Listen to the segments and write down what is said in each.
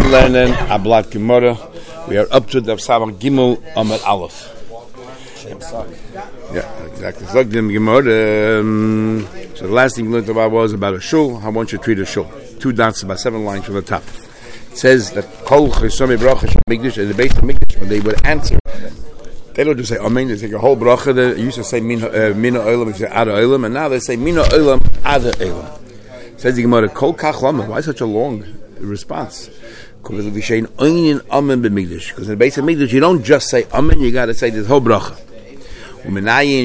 learning a block Gemara. We are up to the Samach Gimel Amud Aleph. Yeah, exactly. So the last thing we learned about was about a shul, how one should treat a shul. 2 dots, about 7 lines from the top. It says that Kol Chesomei Bracha Shemigdash, in the base of Mikdash, when they would answer, they don't just say Amen, they take a whole bracha. They used to say Mina Olam, they say Ada Olam, and now they say Mina Olam, Ada Olam. Says the Gemara, Kol Kach Lama, why such a long response? Because in the base of Mikdash, you don't just say Amen, you got to say this whole bracha. How do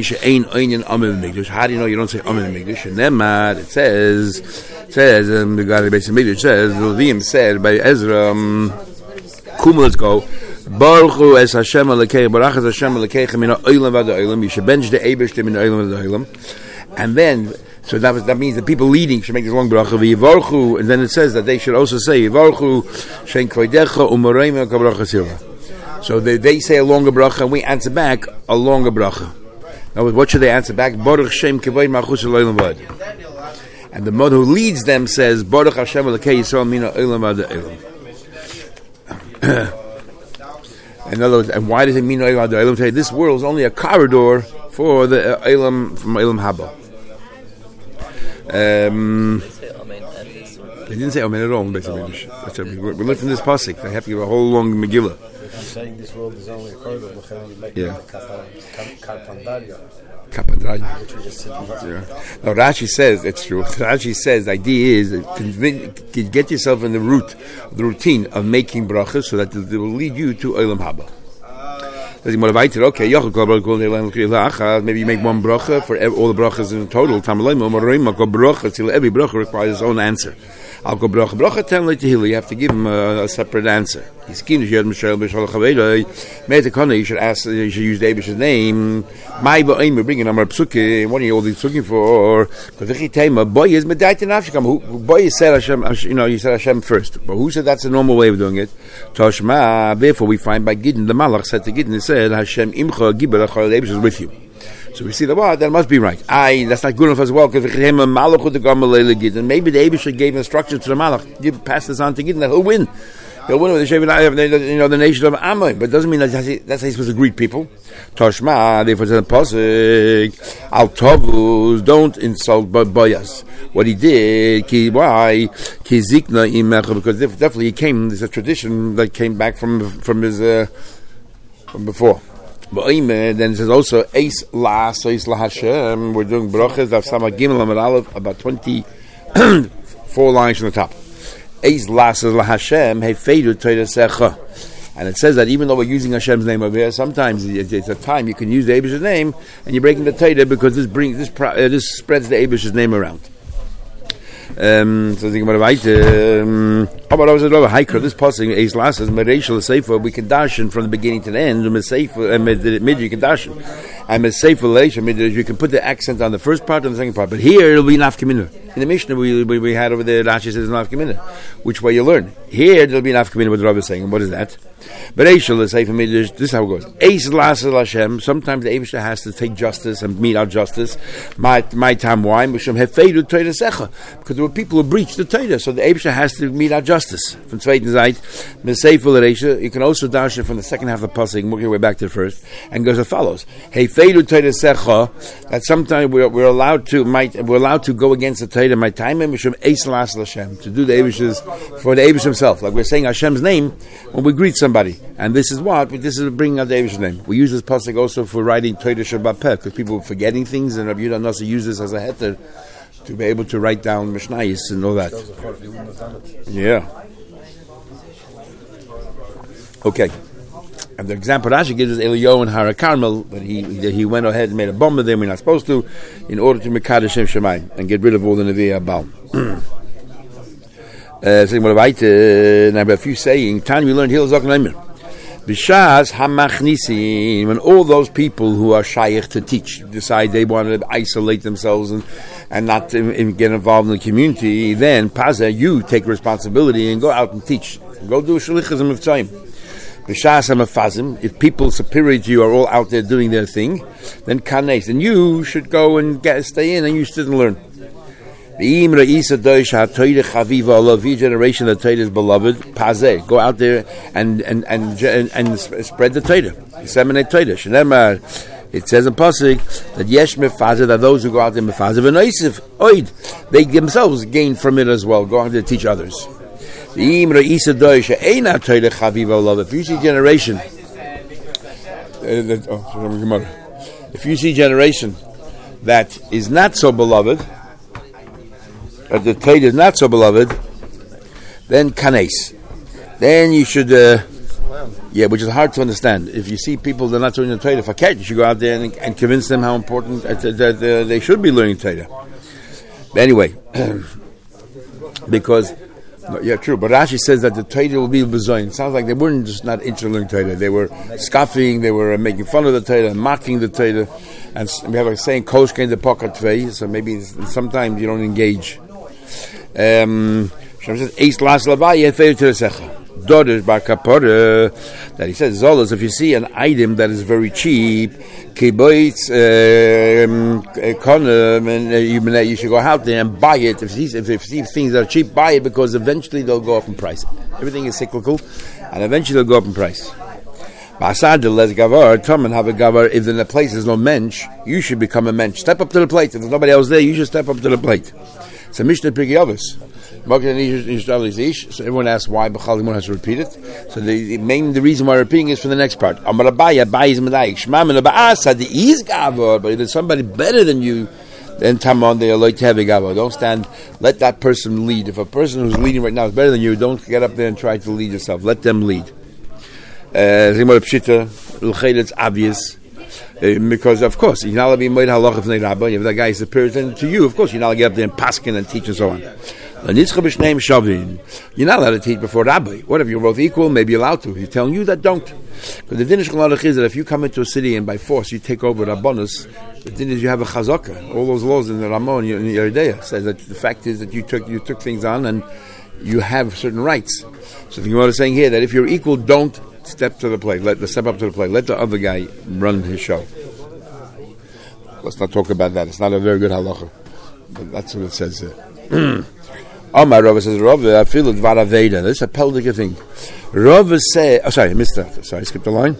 you know you don't say Amen in Mikdash? And then it says the guy in the base of Mikdash says, the Levim said by Ezra, Kum, let's go. Baruch Hu es Hashem Elokeichem, Baruch es Hashem Elokeichem min ha'olam v'ad ha'olam. You should bench the Eibishter min ha'olam v'ad ha'olam. And then, so that means the people leading should make this long bracha. V'yivarchu, and then it says that they should also say Yivarchu shein kvodecha u'moreima k'bracha sirva. So they say a longer bracha, and we answer back a longer bracha. Now, what should they answer back? Baruch Shem kivod ma'achus ha'olam v'ad. And the one who leads them says Baruch Hashem Elokei Yisrael min ha'olam v'ad ha'olam. In other words, and why does it mean Olam Haba? Say this world is only a corridor for the Olam from Olam Haba. They didn't say Amen at all. Basically, we learned from this pasuk. They have to give a whole long Megillah. I'm saying this world is only a corridor. Yeah. Kapandaria. Which we just said. Yeah. Now Rashi says it's true. Rashi says the idea is to get yourself in the routine of making brachas, so that it will lead you to Olam Haba. Okay, maybe you make one bracha for all the brachas in total. Every bracha requires its own answer. You have to give him a separate answer. You should ask. You should use the Eibish's name. We're bringing Amar Psuki. What are you all these looking for? Boy said Hashem. You said Hashem first. But who said that's the normal way of doing it? Toshma. Therefore, we find by Gideon, the Malach said to Gideon, he said Hashem Imcha Giber Achar Eibish's is with you. So we see that must be right. That's not good enough as well, because maybe the Eibishter gave instructions to the Malach. You pass this on to Gideon, that he'll win. He'll win with the nation of Ammon. But it doesn't mean that's how he's supposed to greet people. Toshma, therefore, the pasuk, Al Tovus, don't insult Boyas. What he did, why? Because definitely there's a tradition that came back from his from before. Then it says also Eis La Hashem. We're doing brachas of Samach Gimel Amud Aleph, about 24 lines from the top. Eis La Hashem Hefeidu Toidasecha. And it says that even though we're using Hashem's name over here, sometimes it's a time you can use the Eibish's name and you're breaking the Torah, because this spreads the Eibish's name around. So think about it. This passing is last as Mereshel Sefer. We can darshan from the beginning to the end. Mid you can darshan, and Mid Sefer Leish you can put the accent on the first part and the second part. But here it'll be nafkamina. In the Mishnah we had over there, Rashi says nafkamina. Which way you learn? Here there'll be nafkamina. What the Rabbi is saying. And what is that? Bereshel Sefer Midrash. This is how it goes. Eis Lasel Hashem. Sometimes the Eibishter has to take justice and mete out justice. My time why? Because there were people who breached the Torah, so the Eibishter has to mete out justice. From Zweiten Zeit, you can also dash it from the second half of the pasuk, work your way back to the first, and goes as follows: that sometimes we're allowed to go against the Torah. My time Hashem to do the Eibishter's for the Eibish himself, like we're saying Hashem's name when we greet somebody. And this is bringing out the Eibish's name. We use this pasuk also for writing Torah Shabbat Peh, because people are forgetting things, and Rabbi Yehuda Nasi used this as a heter to be able to write down Mishnayos and all that. Yeah. Okay. And the example Rashi gives is Eliyahu and Hara Carmel, that he went ahead and made a bomb with them we're not supposed to, in order to Mekadosh Shem Shemayim and get rid of all the Nevi'ah Baal. Now, a few saying, time we learned Hillel Zok Neimer. B'shas hamachnisin, when all those people who are shaykh to teach decide they want to isolate themselves and not get involved in the community, then Paza, you take responsibility and go out and teach. Go do shalichas of time. B'shas hamafazim, if people superior to you are all out there doing their thing, then kanes, and you should go and stay in and you sit and learn. V'im re'isa doish ha'toyre chaviva alavi, generation the Torah is beloved. Pazeh, go out there and spread the Torah, disseminate Torah. Shneimar, it says in Pasuk that yesh mefazer, that those who go out there mefazer v'noisif oid, they themselves gain from it as well. Go out there to teach others. V'im re'isa doish ha'eina toyre chaviva alavi. If you see generation, if you see generation that is not so beloved, that the Torah is not so beloved, then kanes. Then you should, which is hard to understand. If you see people that are not learning the Torah, faket, you should go out there and convince them how important that they should be learning Torah. But anyway, because, true, but Rashi says that the Torah will be bezoin. It sounds like they weren't just not interested in learning Torah. They were scoffing, they were making fun of the Torah, mocking the Torah. And we have a saying, kosh kein de pokat tvei, so maybe sometimes you don't engage. That he says, Zolas, if you see an item that is very cheap, you should go out there and buy it. If you see things that are cheap, buy it, because eventually they'll go up in price. Everything is cyclical, and eventually they'll go up in price. If in the place there's no mensch, you should become a mensch. Step up to the plate. If there's nobody else there, you should step up to the plate. It's a Mishnah Pirkei Avos. So everyone asks why B'chal Limon has to repeat it. So the reason why we're repeating is for the next part. But if there's somebody better than you, then Tamon they like to have a gavo. Don't stand. Let that person lead. If a person who's leading right now is better than you, don't get up there and try to lead yourself. Let them lead. It's obvious. Because of course you're not allowed to be made halacha from the rabbi. If that guy is superior to you, of course you're not allowed to get up there and paskin and teach and so on. You're not allowed to teach before rabbi. What if you're both equal? Maybe you're allowed to. He's telling you that don't. Because the din is that if you come into a city and by force you take over rabbanus, the din is you have a chazaka. All those laws in the Ramah and in Yeridea says that the fact is that you took things on and you have certain rights. So the Gemara is saying here that if you're equal, don't step to the plate. Step up to the plate. Let the other guy run his show. Let's not talk about that. It's not a very good halacha. But that's what it says there. My Rav says, Rav, I feel it Dvar Aveda. This is a peldic thing. Rav says, I missed that. Sorry, I skipped the line.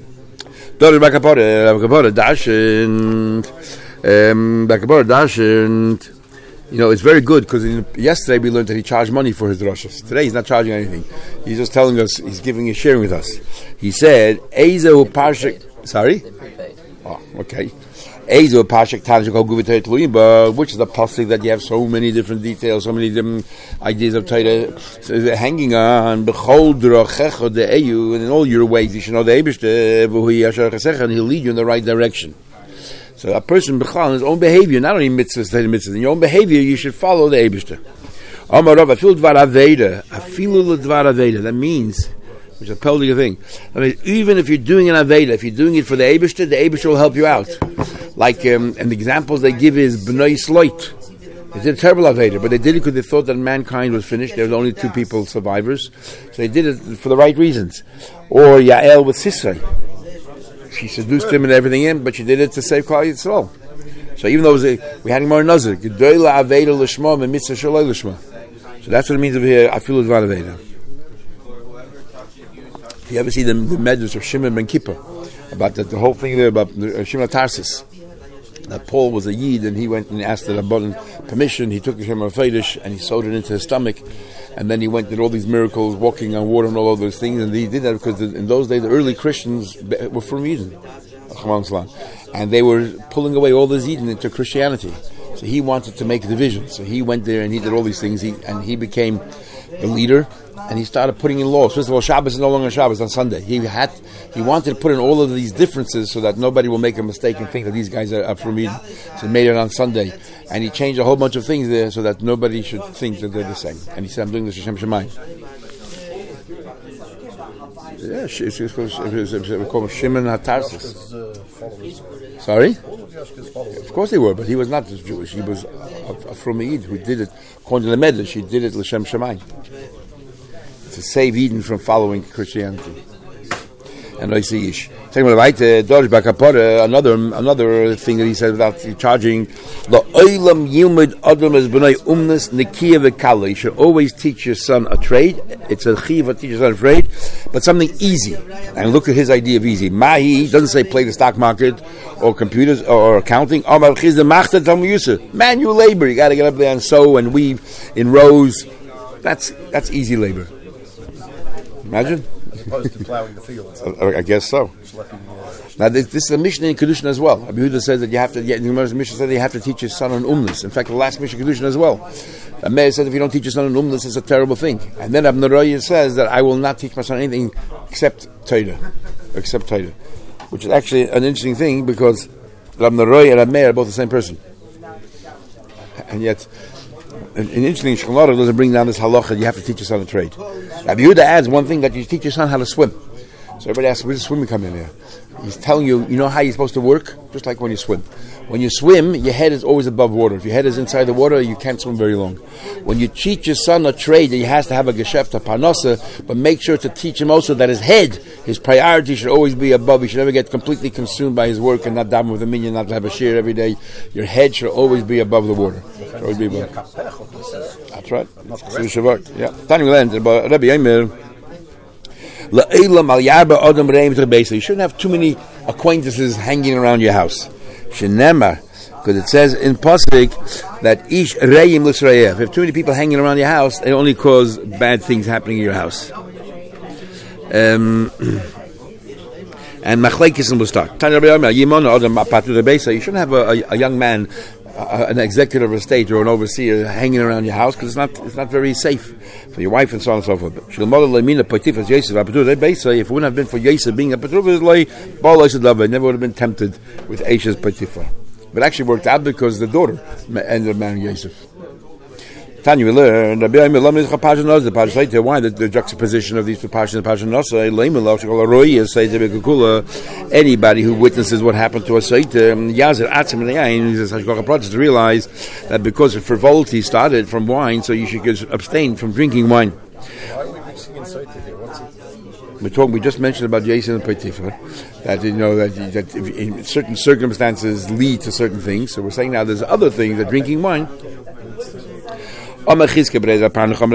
It's very good because yesterday we learned that he charged money for his drashas. Today he's not charging anything. He's just telling us, he's sharing with us. He said, Ezehu Parshik. Sorry? Oh, okay. Ezehu Parshik Tanjik Hoguvitay Tluimba, which is the pasuk that you have so many different details, so many different ideas of Torah hanging on. B'chol drachecha de'eyu, and in all your ways you should know the Eibishter, v'hui yashar chasecha, and he'll lead you in the right direction. So a person, b'chal, in his own behavior, not only mitzvahs, in your own behavior, you should follow the Eibishter. That means, which is a peldic thing. I mean, even if you're doing an Aveda, if you're doing it for the Eibishter will help you out. Like, and the examples they give is B'nai Sloit. They did a terrible Aveda, but they did it because they thought that mankind was finished. There were only 2 people survivors. So they did it for the right reasons. Or Yael with Sisra. She seduced him and everything in, but she did it to save Klal Yisrael. So even though we had more nazir, Gedola Aveda Lishma and Mitzvah Shaloi Lishma. So that's what it means over here. I feel it's Dvar Aveda. If you ever see the medrash of Shimon ben Kippur about the whole thing there about Shimon Tarsus, that Paul was a Yid and he went and asked the Rabban permission. He took the Shemar Feidish and he sewed it into his stomach, and then he went and did all these miracles, walking on water and all of those things. And he did that because in those days the early Christians were from Eden, and they were pulling away all the Eden into Christianity. So he wanted to make a division. So he went there and he did all these things. He became the leader, and he started putting in laws. First of all, Shabbos is no longer Shabbos on Sunday. He wanted to put in all of these differences so that nobody will make a mistake and think that these guys are from Eden. So he made it on Sunday, and he changed a whole bunch of things there so that nobody should think that they're the same. And he said, "I'm doing this Hashem Shemayim." Yeah, we call him Shimon HaTarsus. Sorry? Of course they were, but he was not just Jewish. He was from Eden who did it according to the Medrash. He did it L'Shem Shemayim to save Eden from following Christianity. and I see ish. Second right, Dorj Bakapora, another thing that he says without charging. The oilam yilmid adam is b'nai umnes nekiya v'kala. You should always teach your son a trade. It's a chiva, teach your son a trade, but something easy. And look at his idea of easy. Mahi doesn't say play the stock market or computers or accounting. Manual labor. You got to get up there and sew and weave in rows. That's easy labor. Imagine. As opposed to plowing the fields. I guess so. Now this is a mission in Kedushin as well. Rabbi Yehuda says that you have to. The mission says that you have to teach your son on umnus. In fact, the last mission in Kedushin as well. The Meir says if you don't teach your son on umnus, it's a terrible thing. And then Abner Roya says that I will not teach my son anything except Torah, which is actually an interesting thing because Abner Roya and Meir are both the same person, and yet. An interesting Shulchan Aruch doesn't bring down this halacha. You have to teach your son a trade. Rabbi Yehuda adds one thing that you teach your son how to swim. So everybody asks, where does swimming come in here? He's telling you, you know how you're supposed to work? Just like when you swim. When you swim, your head is always above water. If your head is inside the water, you can't swim very long. When you teach your son a trade, he has to have a gesheft, a parnasa, but make sure to teach him also that his head, his priority should always be above. He should never get completely consumed by his work and not daven with a minion, not have a share every day. Your head should always be above the water. Always be above. That's right. Yeah. Rabbi Yemir. You shouldn't have too many acquaintances hanging around your house. Because it says in Pasuk that ish re'im l'srayeh. If you have too many people hanging around your house, they only cause bad things happening in your house. And machlekes will start. You shouldn't have a young man, an executive of a state or an overseer hanging around your house because it's not very safe for your wife and so on and so forth. If it wouldn't have been for Yosef being a Potiphar, I never would have been tempted with Eishes Potiphar. But it actually worked out because the daughter ended up marrying Yosef. Tanya, we learn why the juxtaposition of these two parshas. Anybody who witnesses what happened to a Saita, to realize that because of frivolity started from wine, so you should abstain from drinking wine. Why are we mixing in Saita here? What's it? We just mentioned about Jason and Potiphar that that in certain circumstances lead to certain things. So we're saying now there's other things that drinking wine. Why now you're talking about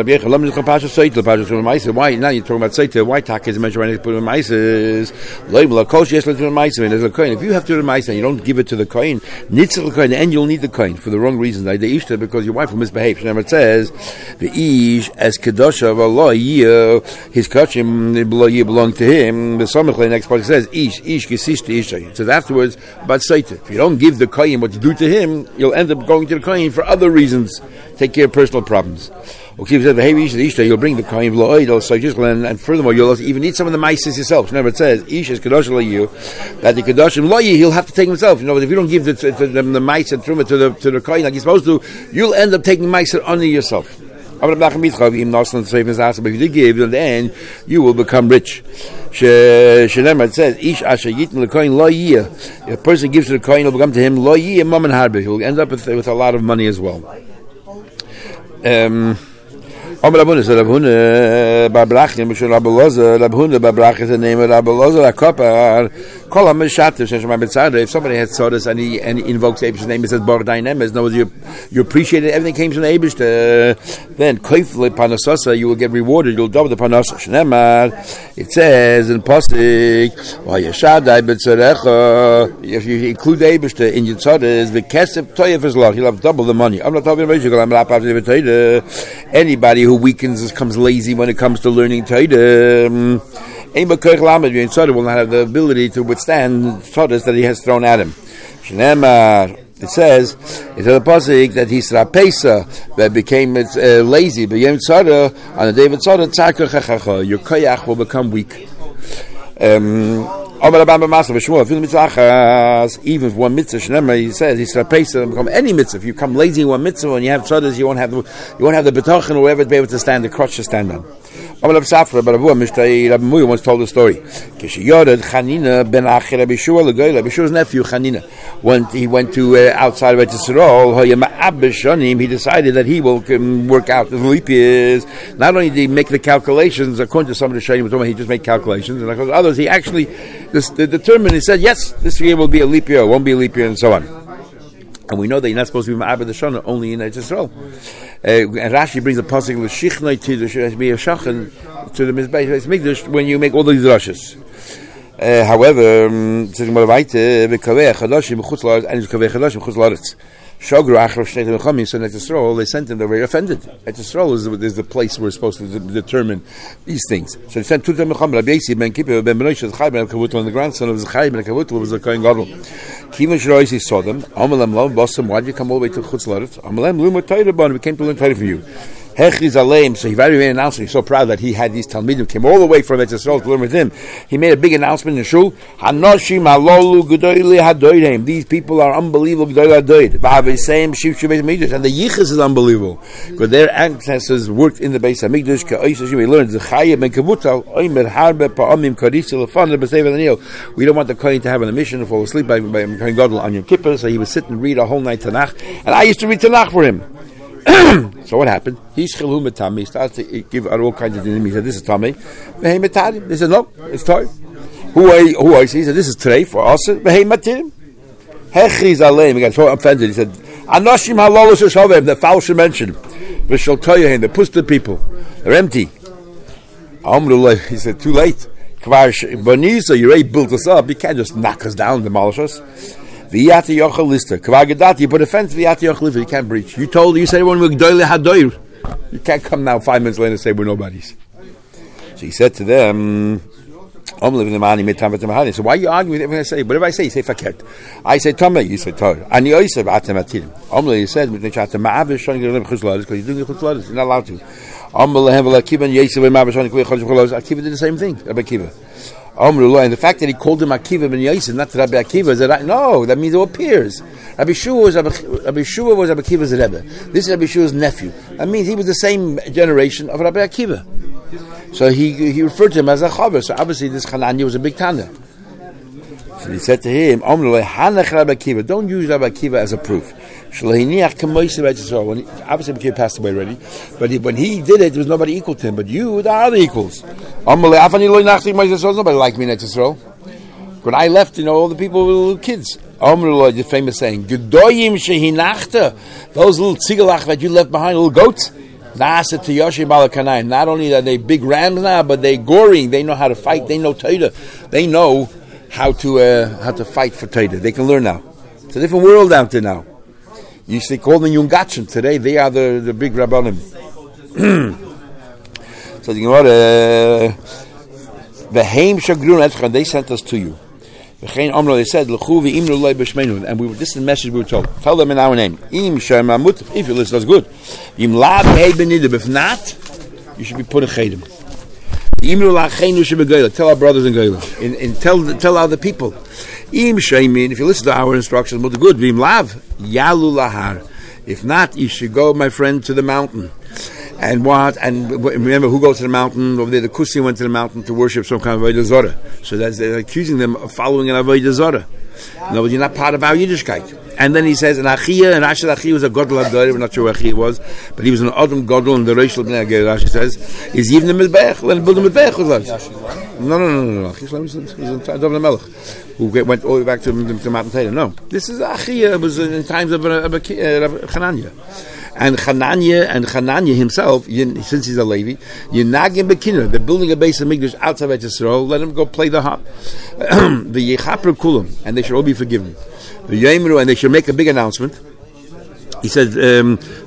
Saita? Why talk is mentioned when it's put in Maises? If you have to do Maises and you don't give it to the Kohen, and you'll need the Kohen for the wrong reasons. Because your wife will misbehave. It says the Ish as Kedosha his kachim belong to him. The Samachle next part says Ish gesishta Isha. It says afterwards about Saita. If you don't give the Kohen what you do to him, you'll end up going to the Kohen for other reasons. Take care of personal problems. You'll bring the kohen and furthermore you'll even eat some of the maises yourself. Remember it says Ish is kadosh you that the kadoshim lo he'll have to take himself. If you don't give the mice and truma to the kohen like you're supposed to, you'll end up taking mice only yourself. But if you did give, in the end you will become rich. It says Ish asher yitin lekohen lo yeh. If a person gives to the kohen, will become to him lo yeh mammon harbe. He'll end up with a lot of money as well. Rabhuna Babrachim Mishul Rabhuna Babrach is the name of Rabbelozer Akopar. Kol HaMeshatev Sheshma Betzadeh. If somebody has sodas and he invokes Eibish's name, it says Bar Dainemes. In other words, you appreciate it. Everything came from the Eibish. Then Koifle Panasasa, you will get rewarded. You'll double the Panasa. Shnemar. It says in Pasuk, Vayeshadai Betzarecha. If you include the Eibish in your sodas, the Kesef Toyev is lot. He'll have double the money. I'm not talking about anybody who weakens becomes lazy when it comes to learning Torah. Will not have the ability to withstand Torahs that he has thrown at him. It says it's a pasuk that he's rapesa that became lazy. But on the day of Tzara, your koyach will become weak. Even if one mitzvah, he says, he become any mitzvah. If you come lazy in one mitzvah and you have tzadas, you won't have the betachon or whatever to be able to stand, the crutch to stand on. Rabbi Muya once told a story. Chanina ben Achi Rabbi Shua's nephew Chanina, when he went to outside of Yisrael, he decided that he will work out the leap years. Not only did he make the calculations according to some of the Shayim, he just made calculations, and according to others, he actually determined. He said, "Yes, this year will be a leap year, it won't be a leap year," and so on. And we know that you're not supposed to be Ma'abed the Shana only in Eretz Yisrael. And Rashi brings a pasuk l'shichnai tidush to be a shachan to the Mizbeis Mikdash when you make all these drushes. However, says more weiter, v'kavei chadashim b'chutz la'aretz and v'kavei chadashim b'chutz la'aretz. Shogru achrav shnei temechami. So Eretz Yisrael, they sent him. They were very offended. Eretz Yisrael is the place we're supposed to determine these things. So they sent two temechami. Rabbi Yossi ben Kippur ben Menosh Zechai ben Kavutel, and the grandson of Zechai ben Kavutel was the Kohen Gadol. Kivan Shroisi saw them. Amalem lo bosam. Why did you come all the way to Chutz La'aretz? Amalem lu matayraban. We came to learn Torah from you. Hechiz aleim. So he very made an announcement. He's so proud that he had these Talmidim came all the way from Eretz Yisrael to learn with him. He made a big announcement in the shul. Hanoshim halolu gedoyle hadoyim. These people are unbelievable gedoyle hadoyim. V'havesem shiv shivei mikdash. And the yichus is unbelievable because their ancestors worked in the base of Mikdash. Ka'oisashim. We learned Zechayah ben Kavutal oimer harbe pa'amim karisi lefana b'seiv Daniel. We don't want the Kohen to have an mission to fall asleep by Kohen Gadol on Yom Kippur. So he would sit and read a whole night Tanakh, and I used to read Tanakh for him. So what happened? He starts to give out all kinds of things. He said, "This is Tamei." They said, "No, it's Torah." Who I see? He said, "This is Trei for us." Hechiz aleim. He got so offended. He said, "Anoshim halalos shavim." The false mention. V'shal toyahin. The pusted people. They're empty. Amrullah. He said, "Too late. Kvar Bonisa. You already built us up. You can't just knock us down, demolish us." V'yati yochel lister. Kvagadati. You put a fence. V'yati yochel lister. You can't breach. You said everyone we're gdoyle hadoyr. You can't come now 5 minutes later and say we're nobodies. So he said to them, so why are you arguing with everything I say? Whatever I say, you say faket. I say tameh, you say tor. And you say atem atirim. He said, because you're doing it chutzlaris. You're not allowed to. Akiva did the same thing. Rabbi Akiva. And the fact that he called him Akiva ben Yosef, not Rabbi Akiva, is that no, that means they were peers. Rabbi Shua was Rabbi Akiva's Rebbe. This is Rabbi Shua's nephew. That means he was the same generation of Rabbi Akiva. So he referred to him as a chaver. So obviously this Hananya was a big Tana. So he said to him, don't use Rabbi Akiva as a proof. Obviously Rabbi Akiva passed away already, but when he did it, there was nobody equal to him. But you, there are other equals. Nobody liked me in Eretz Yisrael. When I left, all the people were little kids. The famous saying, Gedoyim shehinachta, those little tzigalach that you left behind, little goats. Not only are they big rams now, but they're goring. They know how to fight. They know Torah. They know how to fight for Torah. They can learn now. It's a different world out there now. You used to call them Yungatchen. Today they are the big Rabbanim. So the Gemara, V'heim shagrun etchan, they sent us to you. V'chein amro, they said, L'chu v'imru loy b'shmeinu, and this is the message we were told. Tell them in our name. Im shemamut, if you listen, that's good. Im la b'hei b'nidib, if not, you should be put in chedim. Imru la'cheinu shebegoyla, tell our brothers in Goyla, and tell other people. Im sheimin, if you listen to our instructions, but good. V'im lav, yalu lahar. If not, you should go, my friend, to the mountain. And what? And remember, who goes to the mountain? Over there, the Kusi went to the mountain to worship some kind of Avodah Zorah. So they're accusing them of following an Avodah Zorah. No, you're not part of our Yiddishkeit. And then he says, and Achia, and Asher Achia was a Godel Adore, we're not sure where Achia was, but he was an Adam Godel, and the Reish Lebnei Agir, Rashi says, is even the Mizbech, let him build a Mizbech with us. No. Achia was in Dovna Melech, who went all the way back to Mount Torah. No, this is Achia, it was in times of Hananiah. And Hananiah himself, since he's a Levi, Yenagim Bekinah, they're building a base of Mikdash outside of Yisrael, let him go play the harp. The Yechaper Kulam, and they should all be forgiven. The Yemru, and they should make a big announcement. He said, they're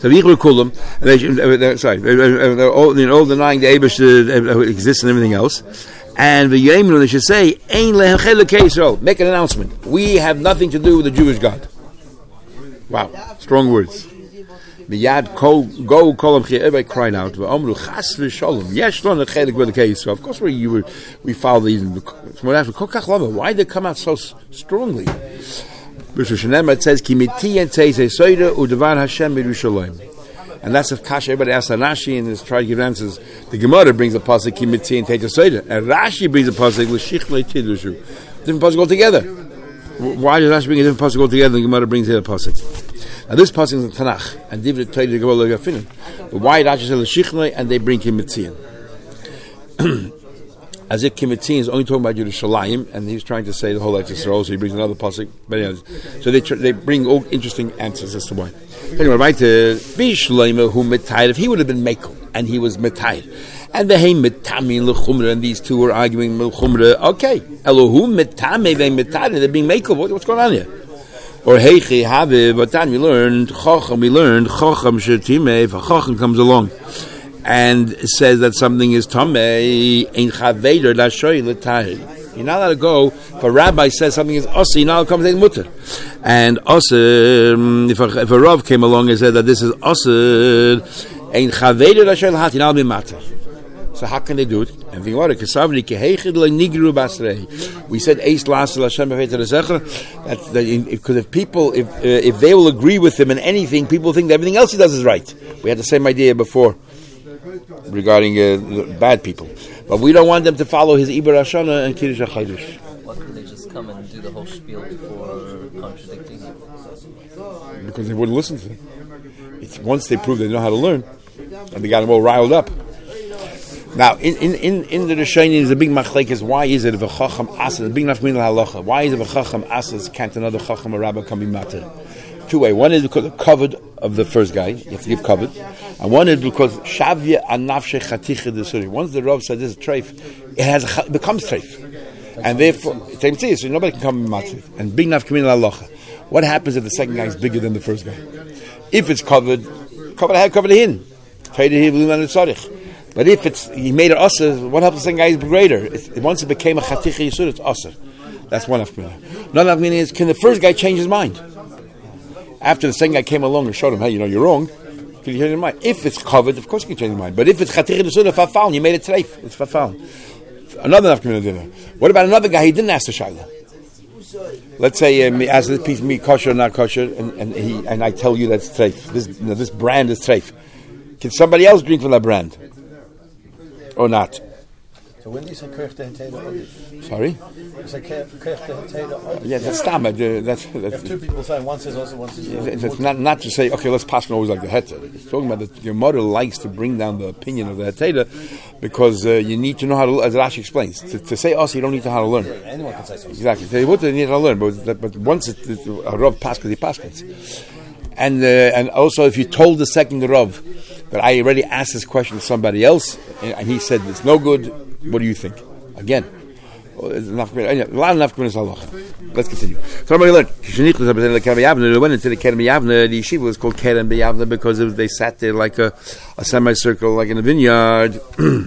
all denying the Eibush exists and everything else. And the Yemru, they should say, make an announcement. We have nothing to do with the Jewish God. Wow, strong words. Miyad go kolam chi. Everybody cried out. V'amru chas v'shalom. Yesh lo nechelik with the case. So of course we follow these. Why did they come out so strongly? It says ki miti and teisei soida u'devar Hashem b'Yerushalayim. And that's a kasha everybody asks Rashi and is trying to give answers. The Gemara brings a pasuk ki miti and teisei soida, and Rashi brings a pasuk l'shichlei tidushu. Different pasuk altogether. Why does Rashi bring a different pasuk altogether? The Gemara brings the other pasuk. Now this pasuk is in Tanakh, and David told you to go look at Finland. But why Rashi says l'shichlei and they bring ki miti? As if Kimitzi is only talking about Yerushalayim, and he's trying to say the whole Eretz Yisrael, so he brings another pasuk. But anyways, so they bring all interesting answers as to why. Anyway, right to Bishleima who mitayed, if he would have been Mekel and he was mitayed, and the Heim Mitamin Lechumra, and these two were arguing Lechumra. Okay, Elohum Mitame they mitayed, they're being Mekel. What's going on here? Or Heichi Have, but then we learned Chacham Shetime. If a Chacham comes along and says that something is tamei, ein chaveder lashoy l'tahir. You're not allowed to go. If a rabbi says something is osir, you're not allowed to come and say mutter. And osir, if a rav came along and said that this is osir, ein chaveder lashoy l'hat, you're not allowed to be matter. So how can they do it? And think about it. We said eis l'asel Hashem because if people, if they will agree with him in anything, people think that everything else he does is right. We had the same idea before regarding bad people, but we don't want them to follow his Iber Hashana and Kiddush HaChadosh. Why couldn't they just come and do the whole spiel before contradicting him? Because they wouldn't listen to him. Once they prove they know how to learn, and they got them all riled up. Now, in the Rishonim, there's a big machlekes. Why is it if a Chacham asas, a big nafmin halacha? Why is it if a Chacham asas can't another Chacham or Rabbi come be matter? Two ways. One is because of the covered of the first guy. You have to give covered. And one is because Shavya anafshe chaticha desuri. Once the Rav said this is treif, it becomes treif. And therefore, so nobody can come and matzit. And big nafkamin halacha. What happens if the second guy is bigger than the first guy? If it's covered hin. But if he made it usher, what happens if the second guy is greater? Once it became a chaticha yisur, it's usher. That's one nafkamin. Another nafkamin is, can the first guy change his mind? After the second guy came along and showed him, hey, you're wrong, can you change your mind? If it's covered, of course you can change your mind. But if it's Chatich D'Sudah Fafal, you made it treif, it's Fafal. Another nafkamin dinner. What about another guy? He didn't ask the Shaila. Let's say ask this piece me kosher or not kosher, and I tell you that's treif. This brand is treif. Can somebody else drink from that brand or not? So when do you say Kirch de Heteda Odit? Sorry? You say Kirch de Heteda Odit? Yeah, that's Stama. You have two people saying one says also, one says it's not to say, okay, let's pass always like the Heteda. It's talking about that your mother likes to bring down the opinion of the Heteda because you need to know how to, as Rashi explains, to say us, you don't need to know how to learn. Anyone can say something. Exactly. You need how to learn, but once a Rav Paskins, he Paskins. And also, if you told the second Rav that I already asked this question to somebody else, and he said it's no good, what do you think? Again, a lot of nafkamin is halacha. Let's continue. So somebody learned. They went into the Kerem Yavne. The yeshiva was called Kerem Yavne because they sat there like a semicircle, like in a vineyard.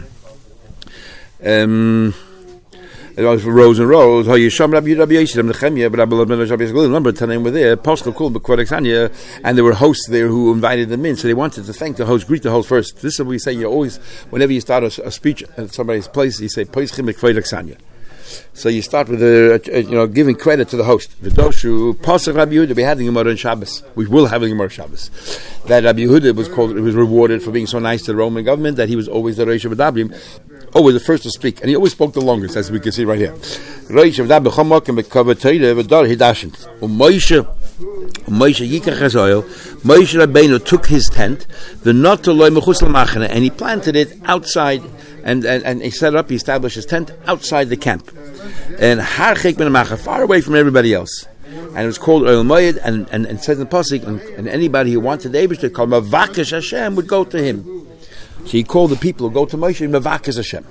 It was rows and rows. Number 10 were there. And there were hosts there who invited them in. So they wanted to thank the host, greet the host first. This is what we say. You always, whenever you start a speech at somebody's place, you say So you start with giving credit to the host. We had the Gemara on Shabbos. We will have the Gemara on Shabbos. That Rabbi Yehuda was rewarded for being so nice to the Roman government that he was always the Reish V'Dabrim, always the first to speak, and he always spoke the longest, as we can see right here. Reish Moshe Rabbeinu took his tent, and he planted it outside, and he set it up. He established his tent outside the camp, and far away from everybody else. And it was called Oil Moed, and it says in the pasuk, and anybody who wanted the Eibush to call Mavakesh Hashem would go to him. So he called the people who go to Moshe Mavakesh Hashem.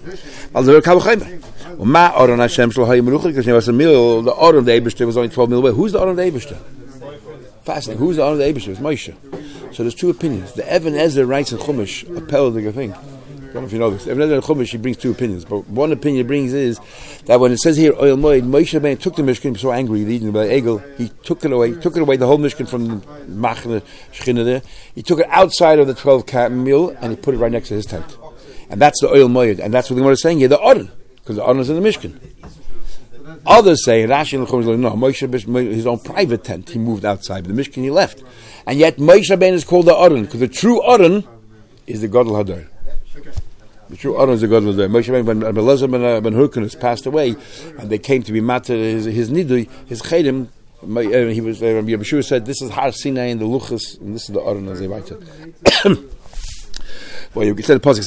The order of the Eibush was only 12 mil away. Who's the order of the Eibush? Fascinating. Who's the order of the Eibush? It's Moshe. So there's two opinions. The Even Ezer writes in Chumash, a peldig thing. don't know if you know this. Every Chumash, she brings two opinions, but one opinion brings is that when it says here Oil Moed, Moshe Rabbeinu took the Mishkan. He was so angry, leading by Egel. He took it away the whole Mishkan from the Machne Shechina there. He took it outside of the 12 camel and he put it right next to his tent, and that's the Oil Moed, and that's what the Gemara is saying here, the Aron, because the Aron is in the Mishkan. Others say Rashi and Chumash no, Moshe his own private tent he moved outside, but the Mishkan he left, and yet Moshe Rabbeinu is called the Aron because the true Aron is the Gadol Hadar. The true Aron is the Gadol Hadar. Moshe Rabbeinu, when Elazar ben Hurkanus passed away, and they came to be matter his nidui, his chedim. He was Yeshua said, "This is Har Sinai and the Luchas, and this is the Aron as they write it." Well, you said the pasuk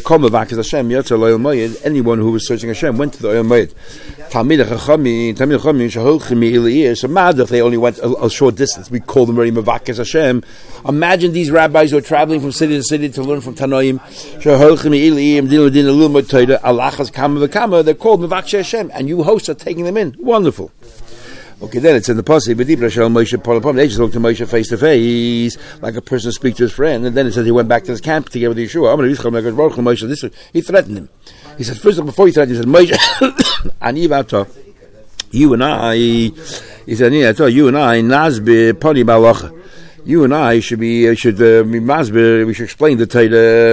says, anyone who was searching Hashem went to the Oil Moed. Talmidei Chachamim, so Madach, they only went a short distance. We call them very Mavakes Hashem. Imagine these rabbis who are traveling from city to city to learn from Tanoim. They're called Mavakes Hashem, and you hosts are taking them in. Wonderful. Okay, then it's in the pasuk. They just looked to Moshe face to face, like a person speaks to his friend. And then it says he went back to his camp together with Yeshua. He threatened him. He said, first of all, before he threatened, he said, Moshe, you and I, he said, you and I, Nazbe, Poni Balacha. You and I should be masber. We should explain the Torah.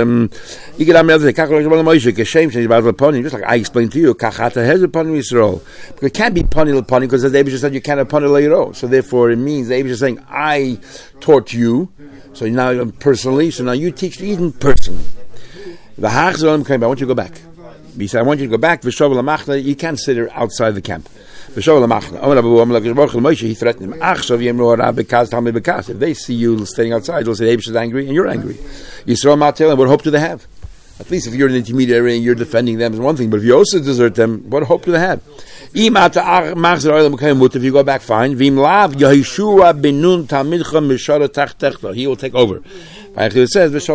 Just like I explained to you, because it can't be pani l'pani because the Eibush said you can't have pani l'yiro. So therefore, it means the Eibush is saying I taught you. So now personally. So now you teach Eden personally. The Hachzolim came. I want you to go back. He said, I want you to go back. You can't sit there outside the camp. He threatened him. If they see you standing outside, they'll say, Eibush is angry and you're angry. Yisrael Matel, and what hope do they have? At least if you're an intermediary and you're defending them is one thing, but if you also desert them, what hope do they have? If you go back, fine. He will take over. It says, didn't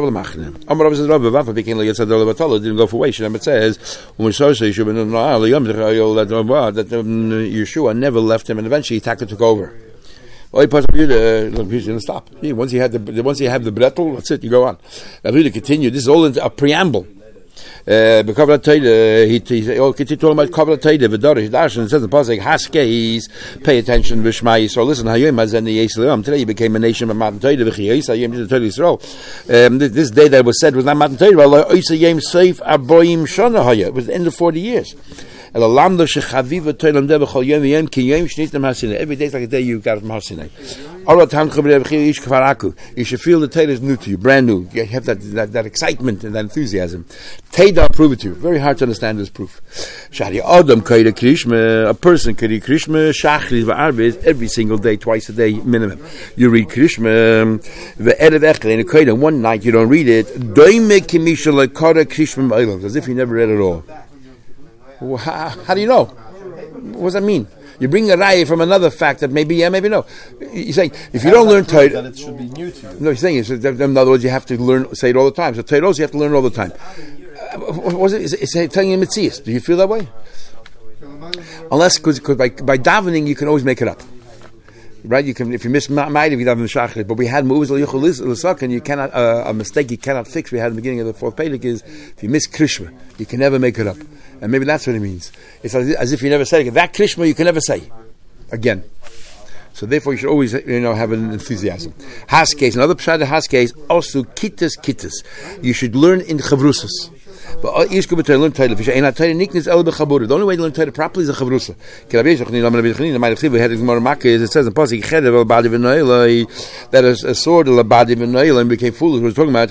go for way. It says, that Yeshua never left him, and eventually Taka took over. Well, he's going to stop. Once you have the bretel, that's it, you go on. Now, really continue. This is all a preamble. He continue talking about Kabbalah Torah, V'darish Darshan. It says in the pasuk, Haskeis, pay attention, V'shma Yisrael. Listen, today you became a nation of Matan Torah, V'chiyos Hayom to Torah Yisrael. This day that was said was not Matan Torah. It was the end of 40 years. Every day is like a day you got it from Har Sinai. You should feel the Torah is new to you, brand new. You have that excitement and that enthusiasm. Teda prove it to you. Very hard to understand this proof. A person can read Krishma every single day, twice a day minimum. You read Krishma and one night you don't read it. As if you never read it all. How do you know? What does that mean? You bring a raya from another fact that maybe yeah, maybe no. You're saying if you don't learn Torah, that it should be new to you. No, you're saying in other words you have to learn, say it all the time. So Torah you have to learn all the time. Was it? It's telling you Mitzias. Do you feel that way? Unless because by davening you can always make it up. Right, you can if you miss Ma'id if you daven Shachrit, but we had Mu'uz l'Yichul and you cannot a mistake you cannot fix. We had in the beginning of the fourth Peilik is if you miss Krishma, you can never make it up, and maybe that's what it means. It's as if you never said it. That Krishma you can never say again. So therefore, you should always have an enthusiasm. Haskes, another pshat of Haskes, also kittas. You should learn in chavrusas. But the only way to learn Torah properly is a chavrusa. It says in pasuk that a sword and became foolish. We're talking about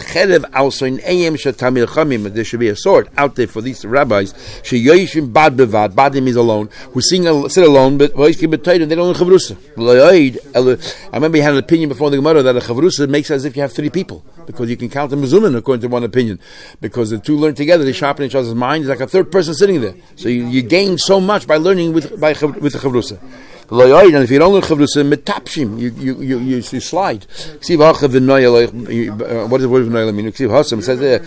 there should be a sword out there for these rabbis. Badim is alone. Who sit alone, but they don't know chavrusa. I remember he had an opinion before the Gemara that a chavrusa makes it as if you have 3 people because you can count them mezumin according to one opinion because the two learn together. They sharpen each other's mind. It's like a third person sitting there. So you gain so much by learning with the chavrusa. And if you don't learn chavrusa, metapshim, you slide. What does the word v'noyel mean? It says there,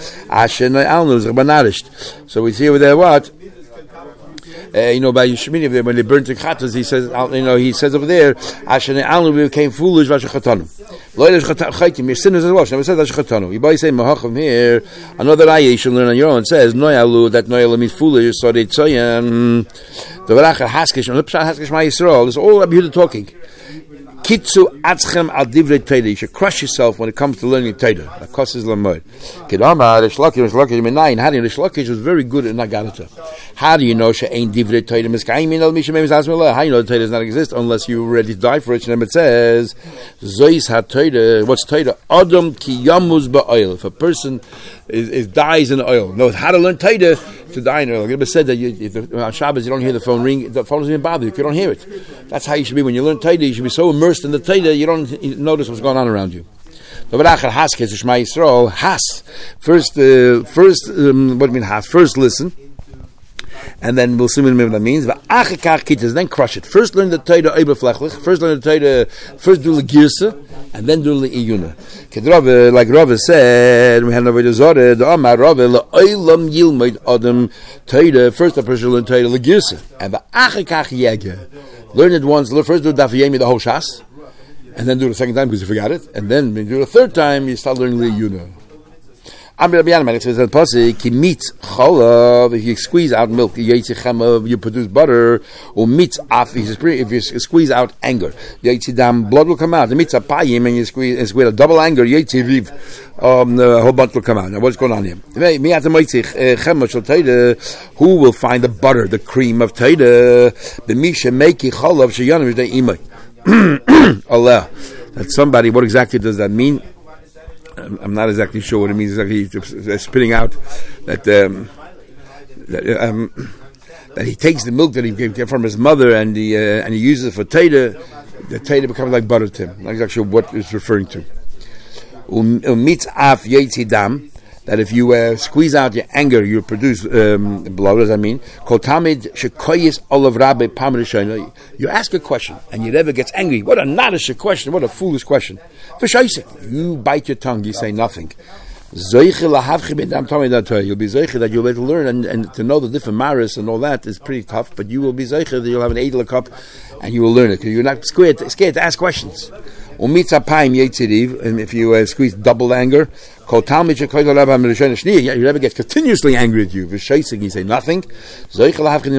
so we see over there what? By Yishmini, when they burnt the chatas, he says over there, Asher Ne'alnu became foolish, Your sinners as well. Never said that Shechatanu. You buy say Mahachim here. Another ayah you should learn on your own. It says Noyalu, that Noyalu means foolish. So they tzayan the Varachar Haskish and Lipshat Haskish Ma Yisrael. This is all Rabbi Yehuda talking. Kitzu atzchem al divrei Torah. You should crush yourself when it comes to learning Torah. That causes lamoid. Kedama Rish Lakish Menayin. How do you know? Rish Lakish was very good in Nagarata. How do you know she ain't divrei Torah? Miskayim al mishem How you know the Torah does not exist unless you're ready to die for it? And it says Zois HaTorah. What's Torah? Adam ki yamuz ba'oil. If a person is dies in oil, knows how to learn Torah to die in oil. It said that on Shabbos you don't hear the phone ring. The phone doesn't even bother you. You don't hear it. That's how you should be when you learn Torah. You should be so immersed in the Torah you don't notice what's going on around you. Has. First, what do you mean has? First listen, and then we'll see what that means. Then crush it. First learn the Torah oberflächlich. First learn the Torah. First do the girsa, and then do the iyuna. Like Rava said, we had over the Zohar. The Amar Rava le'olam yilmod adam Torah. First the person learn Torah the girsa, and the achikach yega. Learn it once. First do Daf Yomi the whole shas, and then do it the second time because you forgot it, and then when you do it the third time you start learning the iyuna. It says that pasuk ki meat chalav. If you squeeze out milk, you produce butter. Or meat af. If you squeeze out anger, blood will come out. The meat's apayim, and you squeeze a double anger. The whole bunch will come out. Now what's going on here? Who will find the butter, the cream of Torah? The misha meiki chalav sheyanim v'dei imay. Allah. That's somebody. What exactly does that mean? I'm not exactly sure what it means. Exactly, spitting out that he takes the milk that he gave from his mother and he uses it for Torah. The Torah becomes like butter to him. Not exactly sure what it's referring to. That if you squeeze out your anger, you produce blood. Does that mean? You ask a question and you never gets angry. What a nadish question! What a foolish question! You bite your tongue. You say nothing. You'll be zeicher that you'll be able to learn and to know the different maris and all that is pretty tough. But you will be zeicher that you'll have an edel cup and you will learn it because you're not scared to ask questions. And if you squeeze double anger, you never get continuously angry at you. You say nothing. And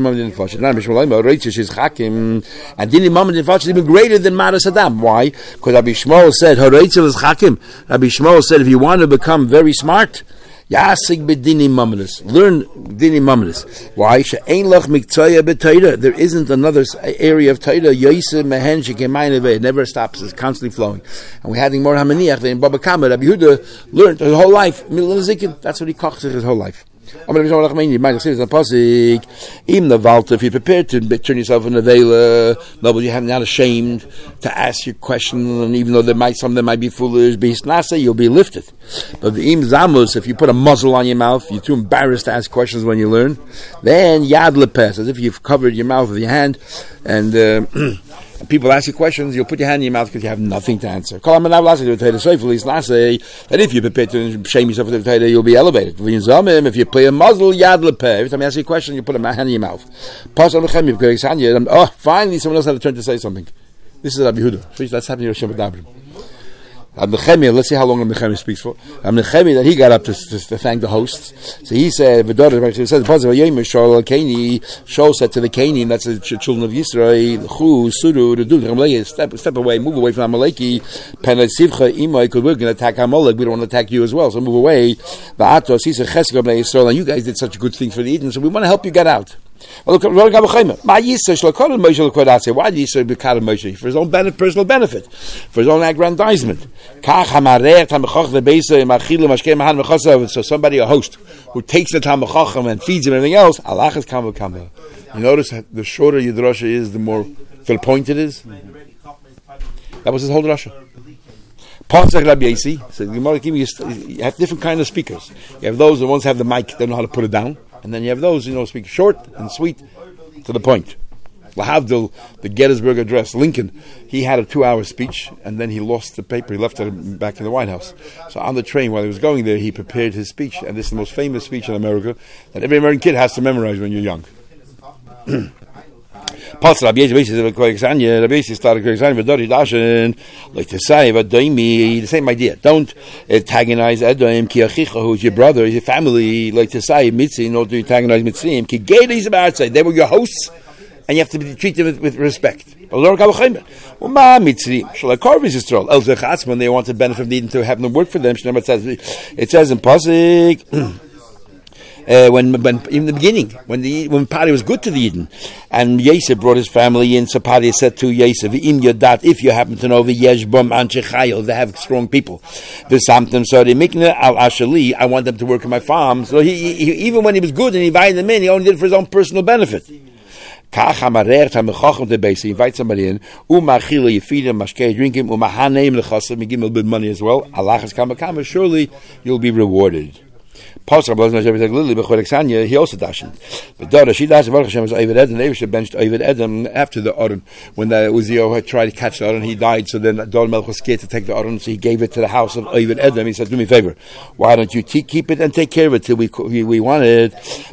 Dini Mamad is even greater than Maras Adam. Why? Because Rabbi Shmuel said, Rabbi Shmuel said, if you want to become very smart, Yasig b'dini mamadus. Learn dini mamadus. Why? She'ein lach miktzaya b'Torah. There isn't another area of Torah. Yosef mehen shekemayne. It never stops. It's constantly flowing. And we're having more hamaniach than Baba Kama. Rabbi Yehuda learned his whole life. That's what he kochs his whole life. If you're prepared to turn yourself into a vela, nobody you're not ashamed to ask your question, and even though some of them might be foolish, you'll be lifted. But if you put a muzzle on your mouth, you're too embarrassed to ask questions when you learn, then yad lepes, as if you've covered your mouth with your hand, and people ask you questions, you'll put your hand in your mouth because you have nothing to answer. That if you're prepared to shame yourself with the Torah, you'll be elevated. If you play a muzzle, yad lepeh. Every time you ask you a question, you put a hand in your mouth. Oh, finally someone else had a turn to say something. This is Rabbi Yehuda. Please, let's have your Shem Dabrim. Let's see how long Nechemia speaks for. Nechemia, that he got up to thank the hosts. So he said, Shaul said to the Canaan, that's the children of Yisrael, step away, move away from Amaleki. Because we're going to attack Amalek, we don't want to attack you as well, so move away. And you guys did such good things for the Eden, so we want to help you get out. Why did Yisrael become Moshe? For his own personal benefit, for his own aggrandizement. So somebody, a host, who takes the Talmid Chacham and feeds him everything else, Allah is kama. You notice that the shorter your drasha is, the more to the point it is. That was his whole drasha. Pasuk Rabbi Yasi said, you have different kind of speakers. You have those who ones have the mic, they know how to put it down. And then you have those, speak short and sweet to the point. Lahavdil, the Gettysburg Address, Lincoln, he had a 2-hour speech, and then he lost the paper. He left it back in the White House. So on the train, while he was going there, he prepared his speech. And this is the most famous speech in America that every American kid has to memorize when you're young. Pas Rabbi Yosef Koyexanya, Rabbi Yosef started Koyexanya V'Dori Dashen, like to say, V'Doimi, the same idea. Don't antagonize Edom, Ki Achicha, who's your brother, your family, like to say, Mitzi, not to antagonize Mitzrayim, Ki Gedis B'Artzai, they were your hosts, and you have to treat them with respect. When they wanted to benefit from needing to have them work for them, it says in Pasuk, when in the beginning, when Pari was good to the Eden, and Yosef brought his family in, so Pari said to Yosef, if you happen to know the Yeshbam Anshe Chayil, they have strong people. The Samtim, so they make al Ashali, I want them to work in my farm. So he even when he was good and he invited them in, he only did it for his own personal benefit. He invites somebody in, you feed him, drink him, you give him a little bit of money as well. Surely you'll be rewarded. He also dashed. But she dashed was Oved Edom. They benched Oved Edom after the Aron. When the Uzziah had tried to catch the Aron, he died. So then Dor Melch was scared to take the Aron, so he gave it to the house of Oved Edom. He said, "Do me a favor. Why don't you keep it and take care of it till we want it?"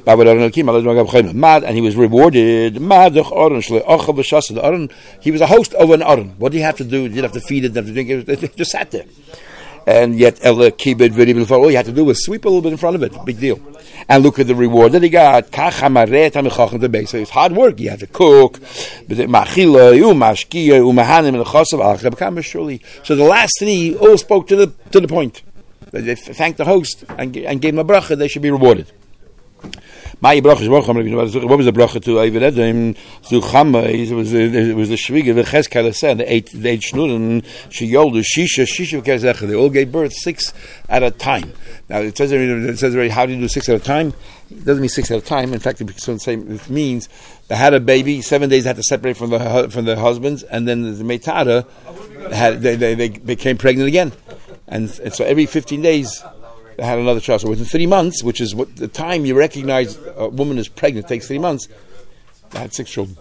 And he was rewarded. The Aron, he was a host of an Aron. What did he have to do? He didn't have to feed it, didn't have to drink it. It just sat there. And yet, all you had to do was sweep a little bit in front of it. Big deal. And look at the reward that he got. So it's hard work. You have to cook. So the last three all spoke to the point. They thanked the host and gave him a bracha. They should be rewarded. What was the bracha to Oved Edom? It was the shviga the Cheskel said the eight shnurim she yoldu shisha kezech. They all gave birth 6 at a time. Now it says already how do you do 6 at a time? It doesn't mean 6 at a time. In fact, it means they had a baby. 7 days they had to separate from the husbands, and then the meitara they became pregnant again, and so every 15 days. They had another child. So within 3 months, which is what the time you recognize a woman is pregnant, takes 3 months. They had 6 children.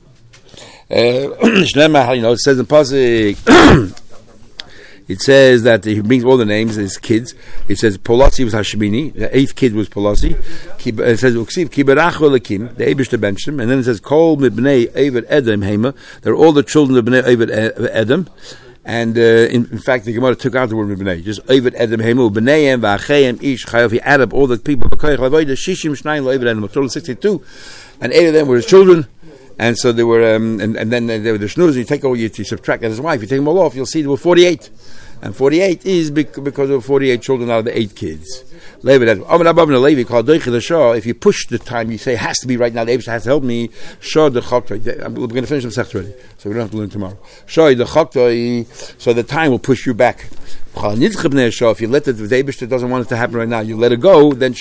It says in Pasuk, it says that he brings all the names of his kids. It says Polasi was Hashemini, the 8th kid was Polasi. It says Uksiv Kiberachu Lakim, the Eibush bench him, and then it says Kol Mibnei Oved Edom Hema. They're all the children of Bnei Oved Edom. And in fact, the Gemara took out the word B'nei. Just Oved Edom Hemu B'neihem V'Achayim Ish Chayav. He added up all the people. B'Koyach L'Avodah Shishim Shnayim L'Oved Edom. A total of 62, and 8 of them were his children. And so they were, and then they were the shnuz. You take all, you subtract that his wife. You take them all off, you'll see there were 48. And 48 is because of 48 children out of the 8 kids. If you push the time, you say it has to be right now. The Eibush has to help me. We're going to finish the sect already, so we don't have to learn tomorrow. So the time will push you back. If you let the Eibush that doesn't want it to happen right now, you let it go. Then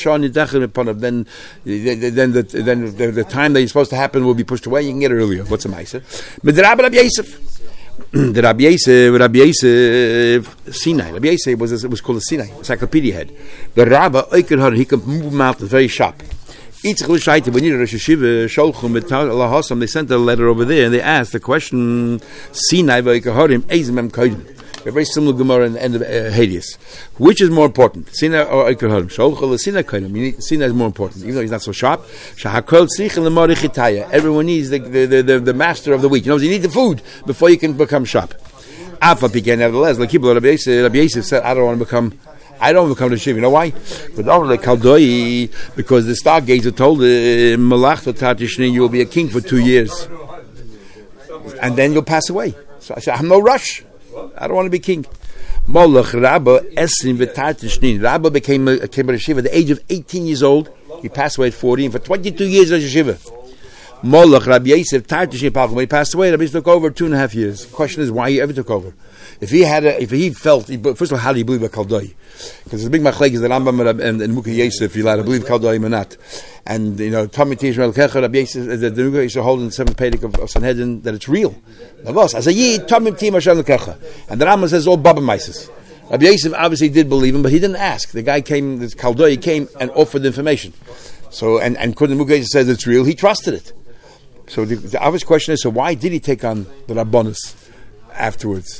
the time that you're supposed to happen will be pushed away. You can get it earlier. What's a ma'aser? The Rabbi Yosef Sinai. Rabbi Yosef was called a Sinai, encyclopedia head. The Rabbi he could move mountains very sharp. They sent a letter over there and they asked the question Sinai a very similar Gemara in the end of Hades. Which is more important, Sinai or Eiker Harim? Sinai is more important, even though he's not so sharp. Everyone needs the master of the wheat. You need the food before you can become sharp. Nevertheless, like Rabbi Yosef said, I don't want to become the Shiv. You know why? Because the stargazer told him, you will be a king for 2 years. And then you'll pass away. So I said, I have no rush. I don't want to be king. Rabba became a yeshiva at the age of 18 years old. He passed away at 40, and for 22 years as yeshiva. Rabbi Yosef, when he passed away, Rabbi Yosef took over 2.5 years. The question is why he ever took over. If he felt, first of all, how do you believe about Kaldoi? Because the big machlek is the Rambam and Mukha Yosef, if you're allowed to believe Kaldoi or not. And, Tommy Tishmael Kecha, Rabbi Yosef, the Mukha Yosef hold in the 7th Pedic of Sanhedrin that it's real. As a Yid, Tommy Tishmael Kecha. And the Rambam says all Baba Mises. Rabbi Yosef obviously did believe him, but he didn't ask. The guy came, this Kaldoi came and offered information. So, and when the Mukha Yosef says it's real, he trusted it. So the obvious question is, so why did he take on the Rabbanus afterwards?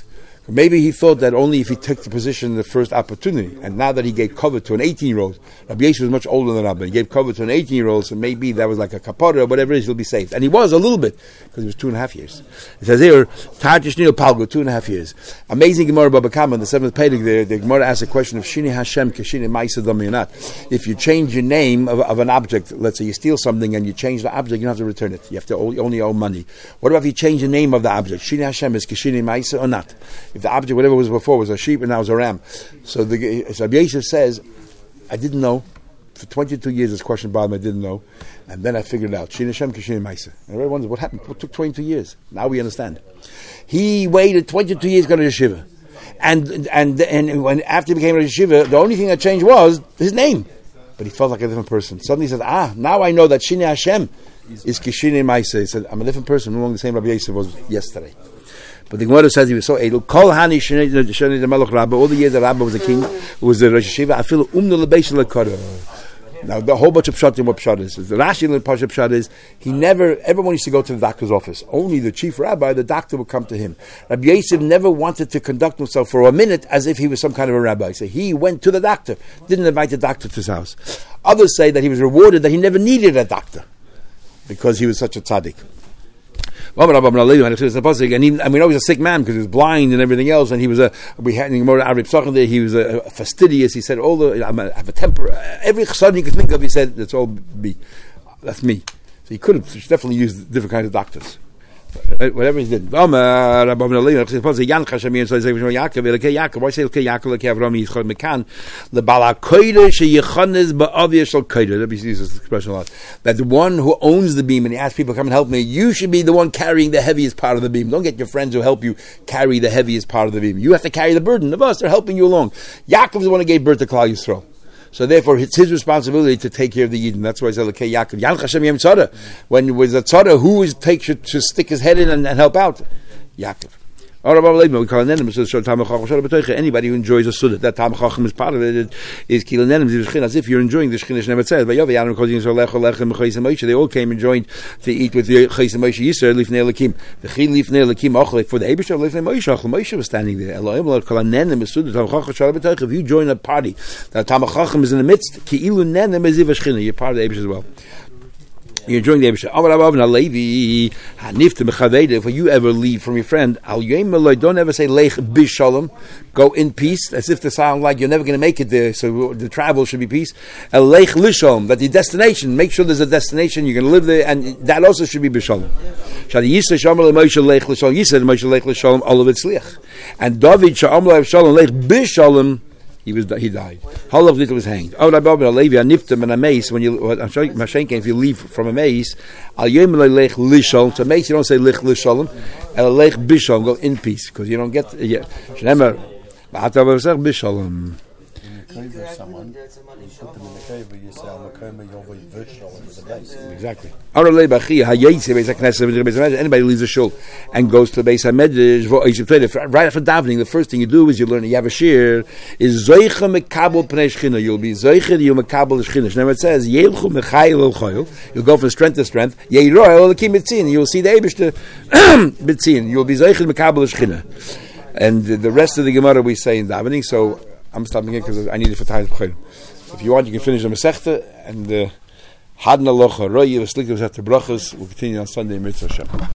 Maybe he thought that only if he took the position in the first opportunity, and now that he gave cover to an 18-year-old, Rabbi Yosef was much older than Rabbi. He gave cover to an 18-year-old, so maybe that was like a kapara or whatever it is, he'll be saved. And he was a little bit, because he was 2.5 years. It says here, Tartish Nil Palgo, 2.5 years. Amazing Gemara Baba Kama, the 7th Pedig there, the Gemara asks a question of Shini Hashem Kashini Maisa Dominat. If you change your name of an object, let's say you steal something and you change the object, you don't have to return it. You have to only owe money. What about if you change the name of the object? Shini Hashem is Kashini Maisa or not? If the object, whatever was before, was a sheep and now it's a ram. So Rabbi Yosef says, I didn't know. For 22 years this question bothered me, I didn't know. And then I figured it out. Shini Hashem Kashini Maisa. And everyone wonders, what happened? What took 22 years? Now we understand. He waited 22 years to go to yeshiva. And when after he became a yeshiva, the only thing that changed was his name. But he felt like a different person. Suddenly he said, now I know that Shini Hashem is Kishini Maisa. He said, I'm a different person, no longer the same Rabbi Yosef was yesterday. But the Gemara says he was so edel. Kol hani shnei the Melech Rabba. All the years that Rabba was a king, was the Rosh Hashiva. I feel lebeis lekara. Now the whole bunch of pshatim, what pshat is? The Rashi and Pasha pshat is everyone used to go to the doctor's office. Only the chief rabbi, the doctor, would come to him. Rabbi Yosef never wanted to conduct himself for a minute as if he was some kind of a rabbi. So he went to the doctor, didn't invite the doctor to his house. Others say that he was rewarded that he never needed a doctor because he was such a tzaddik. And we know he was a sick man because he was blind and everything else, and he was he was fastidious. He said, I have a temper. Every chassan you could think of, he said, that's all me. That's me. So he could have definitely used different kinds of doctors. Whatever he did. Why say that the one who owns the beam and he asks people to come and help me, you should be the one carrying the heaviest part of the beam. Don't get your friends who help you carry the heaviest part of the beam. You have to carry the burden of us. They're helping you along. Yaakov is the one who gave birth to Klal Yisrael. So therefore, it's his responsibility to take care of the Yidden. That's why I said, "Okay, Yaakov, Yanch Hashem Yem Tzara." When it was a tzara, who should stick his head in and help out? Yaakov. We call anybody who enjoys a sunnah. That Tam Chacham is part of it. Is kilanenim as if you're enjoying the shchina never said. They all came and joined to eat with the Chayis Moshe Yisrael lifnei Elokim. The Chil lifnei Elokim achlek for the Eibusher lifnei Moshe. Moshe was standing there. If you join a party that Tam Chacham is in the midst, ki'ilu nenem is shchina. You're part of the Eibusher as well. You're enjoying the Eibusher. If you ever leave from your friend, don't ever say Lech Bishalom, go in peace, as if to sound like you're never going to make it there, so the travel should be peace. Lech Lishalom, that the destination, make sure there's a destination, you're going to live there, and that also should be Bishalom. All of it's Lech. And David, Lech Bishalom, he died. Halav Little was hanged. Oh, Niftam and a mace. When you, if you leave from a mace, Al Yom Lech Lishol. So mace, you don't say Lech Lisholem. El Lech Bishol, go in peace, because you don't get. Shnemer, Bisholem. Someone, you put them in the cave, you say, exactly. Anybody leaves a shul and goes to the Beis HaMedrash, right after davening, the first thing you do is you learn, you have a shir, is Zoicha Mekabel Pnei Shchina. You'll be Zoicha, you'll Mekabel Shchina. Now it says, Yeilchu Mechayil El Choyil. You'll go from strength to strength. Yeiroi El Kim Mitzin. You'll see the Eibishter Mitzin. You'll be Zoicha Mekabel Shchina. And the rest of the Gemara we say in davening, so I'm stopping here because I need it for Tayat B'chayim. If you want, you can finish the Masechta and Hadna Locha Roy Yevaslik after Brachas. We'll continue on Sunday, Mitzvah Hashem.